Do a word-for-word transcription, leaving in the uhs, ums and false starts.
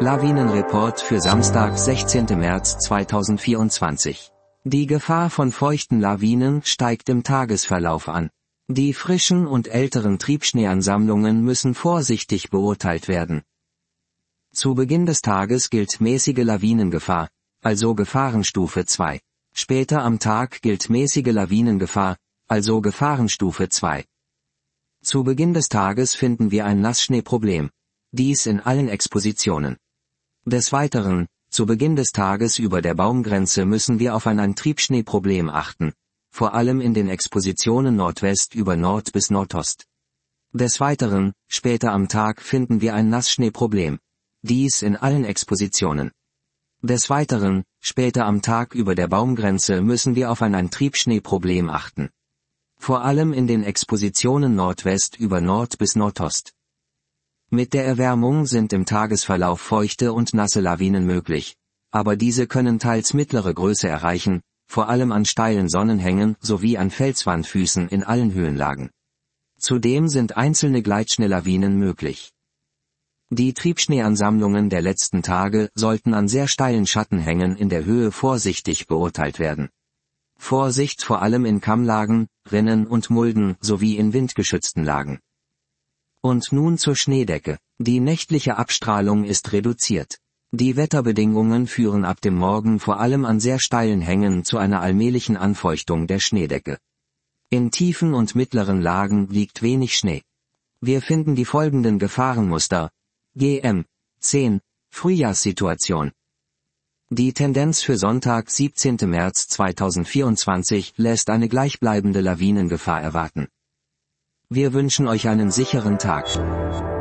Lawinenreport für Samstag, sechzehnten März zweitausendvierundzwanzig. Die Gefahr von feuchten Lawinen steigt im Tagesverlauf an. Die frischen und älteren Triebschneeansammlungen müssen vorsichtig beurteilt werden. Zu Beginn des Tages gilt mäßige Lawinengefahr, also Gefahrenstufe zwei. Später am Tag gilt mäßige Lawinengefahr, also Gefahrenstufe zwei. Zu Beginn des Tages finden wir ein Nassschneeproblem. Dies in allen Expositionen. Des Weiteren, zu Beginn des Tages über der Baumgrenze müssen wir auf ein, ein Triebschneeproblem achten, vor allem in den Expositionen Nordwest über Nord bis Nordost. Des Weiteren, später am Tag finden wir ein Nassschneeproblem. Dies in allen Expositionen. Des Weiteren, später am Tag über der Baumgrenze müssen wir auf ein, ein Triebschneeproblem achten. Vor allem in den Expositionen Nordwest über Nord bis Nordost. Mit der Erwärmung sind im Tagesverlauf feuchte und nasse Lawinen möglich, aber diese können teils mittlere Größe erreichen, vor allem an steilen Sonnenhängen sowie an Felswandfüßen in allen Höhenlagen. Zudem sind einzelne Gleitschneelawinen möglich. Die Triebschneeansammlungen der letzten Tage sollten an sehr steilen Schattenhängen in der Höhe vorsichtig beurteilt werden. Vorsicht vor allem in Kammlagen, Rinnen und Mulden sowie in windgeschützten Lagen. Und nun zur Schneedecke. Die nächtliche Abstrahlung ist reduziert. Die Wetterbedingungen führen ab dem Morgen vor allem an sehr steilen Hängen zu einer allmählichen Anfeuchtung der Schneedecke. In tiefen und mittleren Lagen liegt wenig Schnee. Wir finden die folgenden Gefahrenmuster. G M zehn Frühjahrssituation. Die Tendenz für Sonntag, siebzehnten März zweitausendvierundzwanzig lässt eine gleichbleibende Lawinengefahr erwarten. Wir wünschen euch einen sicheren Tag.